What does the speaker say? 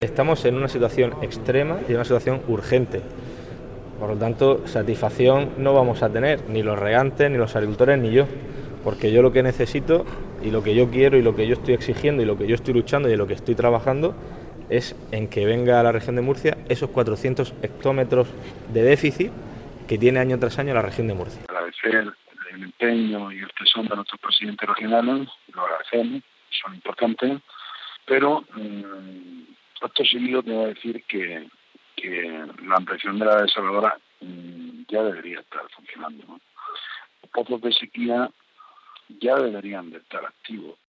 Estamos en una situación extrema y en una situación urgente. Por lo tanto, satisfacción no vamos a tener, ni los regantes, ni los agricultores, ni yo. Porque yo lo que necesito y lo que yo quiero y lo que yo estoy exigiendo y lo que yo estoy luchando y en lo que estoy trabajando es en que venga a la región de Murcia esos 400 hectómetros de déficit que tiene año tras año la región de Murcia. Agradecer el empeño y el tesón de nuestros presidentes regionales, lo agradecemos, son importantes, pero acto seguido tengo que decir que la ampliación de la desaladora ya debería estar funcionando, ¿no? Los pozos de sequía ya deberían de estar activos.